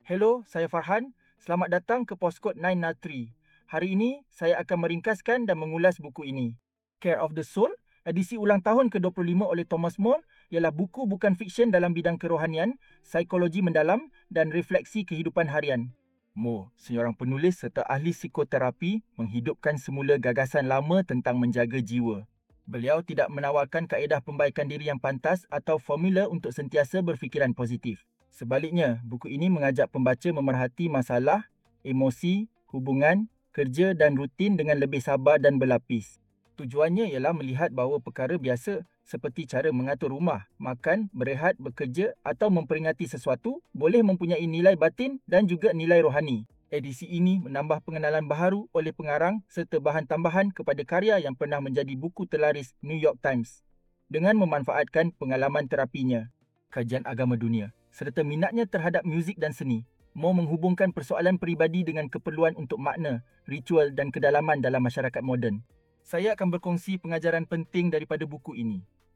Hello, saya Farhan. Selamat datang ke Postkod 903. Hari ini, saya akan meringkaskan dan mengulas buku ini. Care of the Soul, edisi ulang tahun ke-25 oleh Thomas More, ialah buku bukan fiksyen dalam bidang kerohanian, psikologi mendalam dan refleksi kehidupan harian. Moore, seorang penulis serta ahli psikoterapi, menghidupkan semula gagasan lama tentang menjaga jiwa. Beliau tidak menawarkan kaedah pembaikan diri yang pantas atau formula untuk sentiasa berfikiran positif. Sebaliknya, buku ini mengajak pembaca memerhati masalah, emosi, hubungan, kerja dan rutin dengan lebih sabar dan berlapis. Tujuannya ialah melihat bahawa perkara biasa seperti cara mengatur rumah, makan, berehat, bekerja atau memperingati sesuatu boleh mempunyai nilai batin dan juga nilai rohani. Edisi ini menambah pengenalan baharu oleh pengarang serta bahan tambahan kepada karya yang pernah menjadi buku terlaris New York Times dengan memanfaatkan pengalaman terapinya, kajian agama dunia, serta minatnya terhadap muzik dan seni. Moore menghubungkan persoalan peribadi dengan keperluan untuk makna, ritual dan kedalaman dalam masyarakat moden. Saya akan berkongsi pengajaran penting daripada buku ini.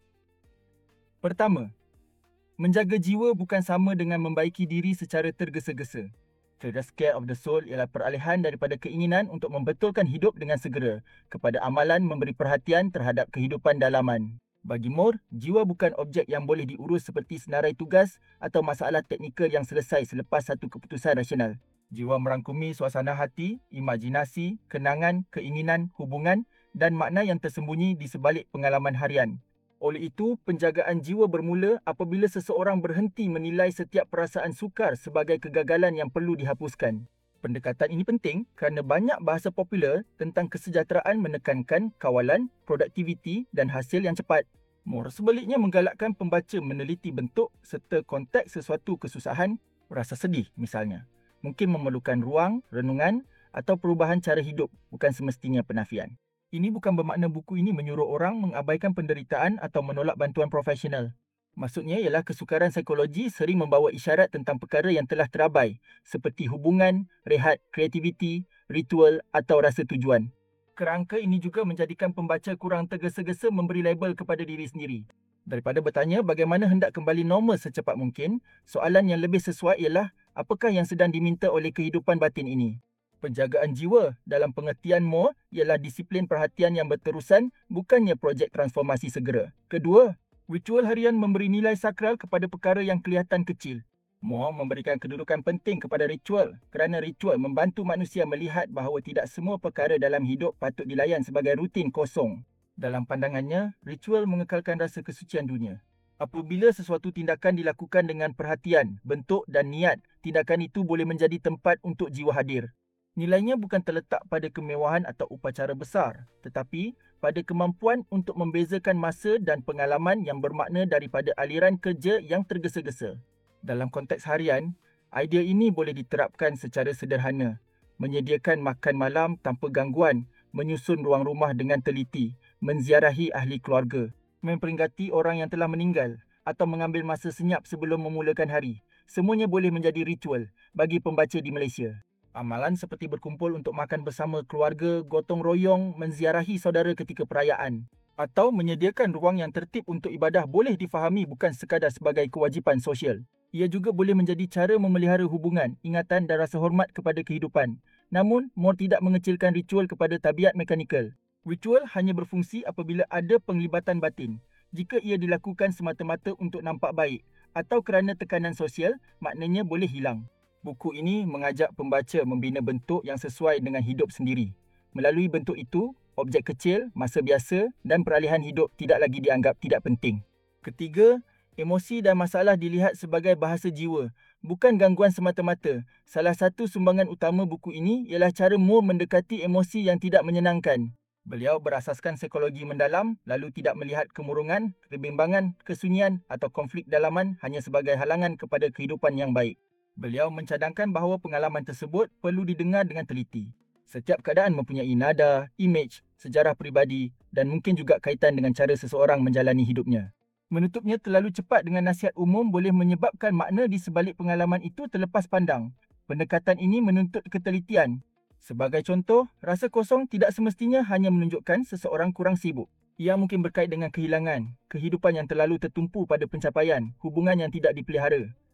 Pertama, menjaga jiwa bukan sama dengan membaiki diri secara tergesa-gesa. Cerdas Care of the Soul ialah peralihan daripada keinginan untuk membetulkan hidup dengan segera kepada amalan memberi perhatian terhadap kehidupan dalaman. Bagi Moore, jiwa bukan objek yang boleh diurus seperti senarai tugas atau masalah teknikal yang selesai selepas satu keputusan rasional. Jiwa merangkumi suasana hati, imajinasi, kenangan, keinginan, hubungan dan makna yang tersembunyi di sebalik pengalaman harian. Oleh itu, penjagaan jiwa bermula apabila seseorang berhenti menilai setiap perasaan sukar sebagai kegagalan yang perlu dihapuskan. Pendekatan ini penting kerana banyak bahasa popular tentang kesejahteraan menekankan kawalan, produktiviti dan hasil yang cepat. Moore sebaliknya menggalakkan pembaca meneliti bentuk serta konteks sesuatu kesusahan, rasa sedih misalnya. Mungkin memerlukan ruang, renungan atau perubahan cara hidup, bukan semestinya penafian. Ini bukan bermakna buku ini menyuruh orang mengabaikan penderitaan atau menolak bantuan profesional. Maksudnya ialah kesukaran psikologi sering membawa isyarat tentang perkara yang telah terabai, seperti hubungan, rehat, kreativiti, ritual atau rasa tujuan. Kerangka ini juga menjadikan pembaca kurang tergesa-gesa memberi label kepada diri sendiri. Daripada bertanya bagaimana hendak kembali normal secepat mungkin, soalan yang lebih sesuai ialah apakah yang sedang diminta oleh kehidupan batin ini. Penjagaan jiwa dalam pengertian Moore ialah disiplin perhatian yang berterusan, bukannya projek transformasi segera. Kedua, ritual harian memberi nilai sakral kepada perkara yang kelihatan kecil. Moore memberikan kedudukan penting kepada ritual kerana ritual membantu manusia melihat bahawa tidak semua perkara dalam hidup patut dilayan sebagai rutin kosong. Dalam pandangannya, ritual mengekalkan rasa kesucian dunia. Apabila sesuatu tindakan dilakukan dengan perhatian, bentuk dan niat, tindakan itu boleh menjadi tempat untuk jiwa hadir. Nilainya bukan terletak pada kemewahan atau upacara besar, tetapi pada kemampuan untuk membezakan masa dan pengalaman yang bermakna daripada aliran kerja yang tergesa-gesa. Dalam konteks harian, idea ini boleh diterapkan secara sederhana. Menyediakan makan malam tanpa gangguan, menyusun ruang rumah dengan teliti, menziarahi ahli keluarga, memperingati orang yang telah meninggal atau mengambil masa senyap sebelum memulakan hari. Semuanya boleh menjadi ritual bagi pembaca di Malaysia. Amalan seperti berkumpul untuk makan bersama keluarga, gotong royong, menziarahi saudara ketika perayaan atau menyediakan ruang yang tertib untuk ibadah boleh difahami bukan sekadar sebagai kewajipan sosial. Ia juga boleh menjadi cara memelihara hubungan, ingatan dan rasa hormat kepada kehidupan. Namun, Moore tidak mengecilkan ritual kepada tabiat mekanikal. Ritual hanya berfungsi apabila ada penglibatan batin. Jika ia dilakukan semata-mata untuk nampak baik atau kerana tekanan sosial, maknanya boleh hilang. Buku ini mengajak pembaca membina bentuk yang sesuai dengan hidup sendiri. Melalui bentuk itu, objek kecil, masa biasa dan peralihan hidup tidak lagi dianggap tidak penting. Ketiga, emosi dan masalah dilihat sebagai bahasa jiwa, bukan gangguan semata-mata. Salah satu sumbangan utama buku ini ialah cara Moore mendekati emosi yang tidak menyenangkan. Beliau berasaskan psikologi mendalam, lalu tidak melihat kemurungan, kebimbangan, kesunyian atau konflik dalaman hanya sebagai halangan kepada kehidupan yang baik. Beliau mencadangkan bahawa pengalaman tersebut perlu didengar dengan teliti. Setiap keadaan mempunyai nada, imej, sejarah peribadi dan mungkin juga kaitan dengan cara seseorang menjalani hidupnya. Menutupnya terlalu cepat dengan nasihat umum boleh menyebabkan makna di sebalik pengalaman itu terlepas pandang. Pendekatan ini menuntut ketelitian. Sebagai contoh, rasa kosong tidak semestinya hanya menunjukkan seseorang kurang sibuk. Ia mungkin berkait dengan kehilangan, kehidupan yang terlalu tertumpu pada pencapaian, hubungan yang tidak dipelihara,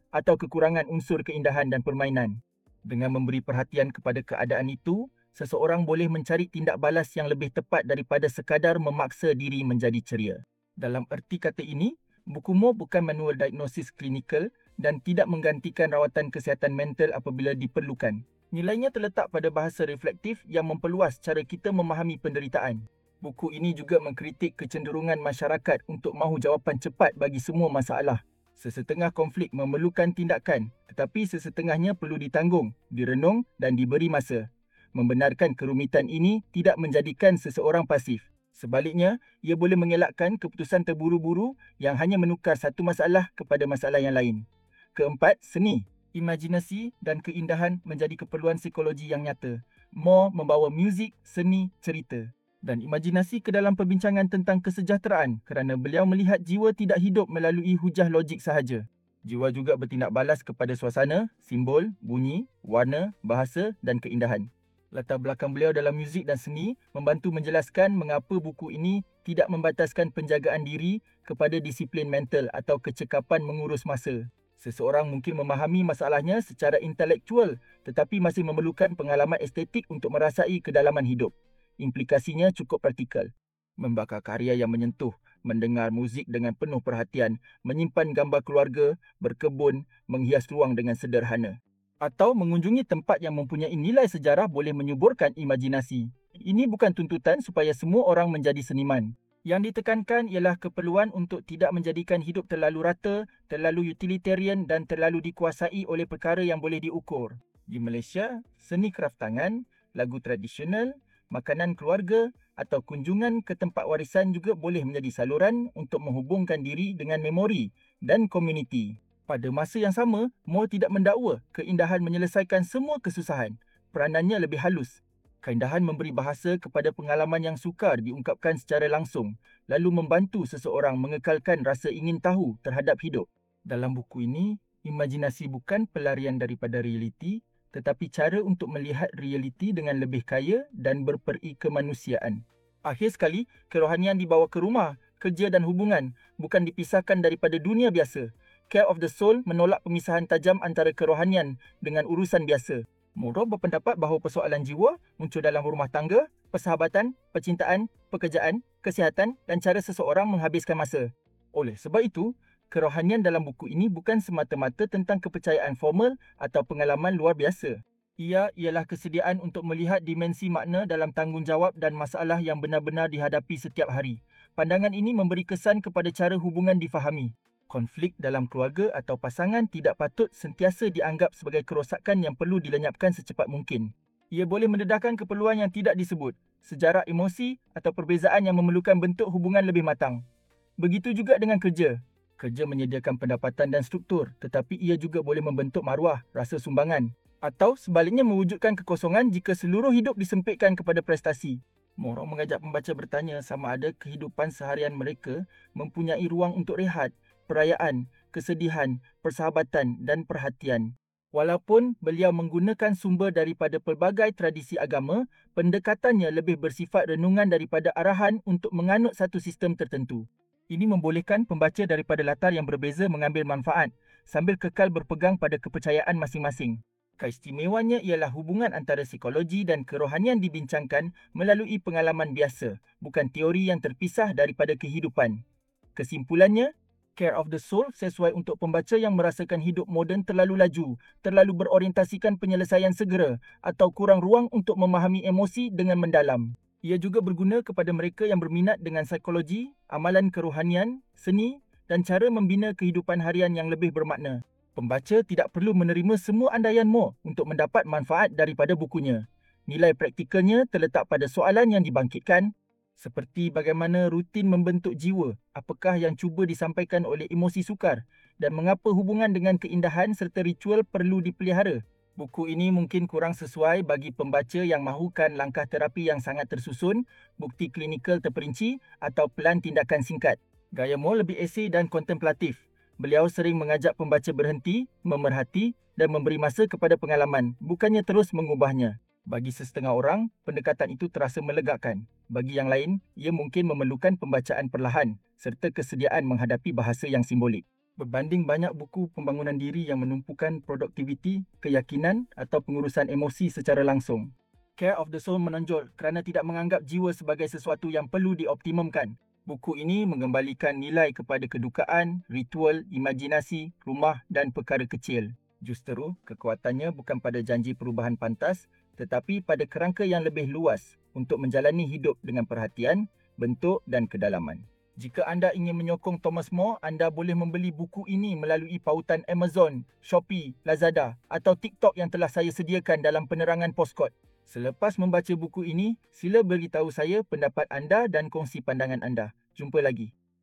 atau kekurangan unsur keindahan dan permainan. Dengan memberi perhatian kepada keadaan itu, seseorang boleh mencari tindak balas yang lebih tepat daripada sekadar memaksa diri menjadi ceria. Dalam erti kata ini, buku Moore bukan manual diagnosis klinikal dan tidak menggantikan rawatan kesihatan mental apabila diperlukan. Nilainya terletak pada bahasa reflektif yang memperluas cara kita memahami penderitaan. Buku ini juga mengkritik kecenderungan masyarakat untuk mahu jawapan cepat bagi semua masalah. Sesetengah konflik memerlukan tindakan, tetapi sesetengahnya perlu ditanggung, direnung dan diberi masa. Membenarkan kerumitan ini tidak menjadikan seseorang pasif. Sebaliknya, ia boleh mengelakkan keputusan terburu-buru yang hanya menukar satu masalah kepada masalah yang lain. Keempat, seni. Imajinasi dan keindahan menjadi keperluan psikologi yang nyata. Moore membawa muzik, seni, cerita dan imajinasi ke dalam perbincangan tentang kesejahteraan kerana beliau melihat jiwa tidak hidup melalui hujah logik sahaja. Jiwa juga bertindak balas kepada suasana, simbol, bunyi, warna, bahasa dan keindahan. Latar belakang beliau dalam muzik dan seni membantu menjelaskan mengapa buku ini tidak membataskan penjagaan diri kepada disiplin mental atau kecekapan mengurus masa. Seseorang mungkin memahami masalahnya secara intelektual tetapi masih memerlukan pengalaman estetik untuk merasai kedalaman hidup. Implikasinya cukup praktikal. Membakar karya yang menyentuh, mendengar muzik dengan penuh perhatian, menyimpan gambar keluarga, berkebun, menghias ruang dengan sederhana. Atau mengunjungi tempat yang mempunyai nilai sejarah boleh menyuburkan imajinasi. Ini bukan tuntutan supaya semua orang menjadi seniman. Yang ditekankan ialah keperluan untuk tidak menjadikan hidup terlalu rata, terlalu utilitarian dan terlalu dikuasai oleh perkara yang boleh diukur. Di Malaysia, seni kraft tangan, lagu tradisional, makanan keluarga atau kunjungan ke tempat warisan juga boleh menjadi saluran untuk menghubungkan diri dengan memori dan komuniti. Pada masa yang sama, Moore tidak mendakwa keindahan menyelesaikan semua kesusahan. Peranannya lebih halus. Keindahan memberi bahasa kepada pengalaman yang sukar diungkapkan secara langsung, lalu membantu seseorang mengekalkan rasa ingin tahu terhadap hidup. Dalam buku ini, imajinasi bukan pelarian daripada realiti, tetapi cara untuk melihat realiti dengan lebih kaya dan berperi kemanusiaan. Akhir sekali, kerohanian dibawa ke rumah, kerja dan hubungan, bukan dipisahkan daripada dunia biasa. Care of the Soul menolak pemisahan tajam antara kerohanian dengan urusan biasa. Moore berpendapat bahawa persoalan jiwa muncul dalam rumah tangga, persahabatan, percintaan, pekerjaan, kesihatan dan cara seseorang menghabiskan masa. Oleh sebab itu, kerohanian dalam buku ini bukan semata-mata tentang kepercayaan formal atau pengalaman luar biasa. Ia ialah kesediaan untuk melihat dimensi makna dalam tanggungjawab dan masalah yang benar-benar dihadapi setiap hari. Pandangan ini memberi kesan kepada cara hubungan difahami. Konflik dalam keluarga atau pasangan tidak patut sentiasa dianggap sebagai kerosakan yang perlu dilenyapkan secepat mungkin. Ia boleh mendedahkan keperluan yang tidak disebut, sejarah emosi atau perbezaan yang memerlukan bentuk hubungan lebih matang. Begitu juga dengan kerja. Kerja menyediakan pendapatan dan struktur, tetapi ia juga boleh membentuk maruah, rasa sumbangan. Atau sebaliknya mewujudkan kekosongan jika seluruh hidup disempitkan kepada prestasi. Moore mengajak pembaca bertanya sama ada kehidupan seharian mereka mempunyai ruang untuk rehat, perayaan, kesedihan, persahabatan dan perhatian. Walaupun beliau menggunakan sumber daripada pelbagai tradisi agama, pendekatannya lebih bersifat renungan daripada arahan untuk menganut satu sistem tertentu. Ini membolehkan pembaca daripada latar yang berbeza mengambil manfaat sambil kekal berpegang pada kepercayaan masing-masing. Keistimewaannya ialah hubungan antara psikologi dan kerohanian dibincangkan melalui pengalaman biasa, bukan teori yang terpisah daripada kehidupan. Kesimpulannya, Care of the Soul sesuai untuk pembaca yang merasakan hidup moden terlalu laju, terlalu berorientasikan penyelesaian segera atau kurang ruang untuk memahami emosi dengan mendalam. Ia juga berguna kepada mereka yang berminat dengan psikologi, amalan kerohanian, seni dan cara membina kehidupan harian yang lebih bermakna. Pembaca tidak perlu menerima semua andaian Moore untuk mendapat manfaat daripada bukunya. Nilai praktikalnya terletak pada soalan yang dibangkitkan, seperti bagaimana rutin membentuk jiwa, apakah yang cuba disampaikan oleh emosi sukar dan mengapa hubungan dengan keindahan serta ritual perlu dipelihara. Buku ini mungkin kurang sesuai bagi pembaca yang mahukan langkah terapi yang sangat tersusun, bukti klinikal terperinci atau pelan tindakan singkat. Gaya Moore lebih esei dan kontemplatif. Beliau sering mengajak pembaca berhenti, memerhati dan memberi masa kepada pengalaman, bukannya terus mengubahnya. Bagi sesetengah orang, pendekatan itu terasa melegakan. Bagi yang lain, ia mungkin memerlukan pembacaan perlahan serta kesediaan menghadapi bahasa yang simbolik. Berbanding banyak buku pembangunan diri yang menumpukan produktiviti, keyakinan atau pengurusan emosi secara langsung. Care of the Soul menonjol kerana tidak menganggap jiwa sebagai sesuatu yang perlu dioptimumkan. Buku ini mengembalikan nilai kepada kedukaan, ritual, imajinasi, rumah dan perkara kecil. Justeru, kekuatannya bukan pada janji perubahan pantas, tetapi pada kerangka yang lebih luas untuk menjalani hidup dengan perhatian, bentuk dan kedalaman. Jika anda ingin menyokong Thomas More, anda boleh membeli buku ini melalui pautan Amazon, Shopee, Lazada atau TikTok yang telah saya sediakan dalam penerangan postkod. Selepas membaca buku ini, sila beritahu saya pendapat anda dan kongsi pandangan anda. Jumpa lagi.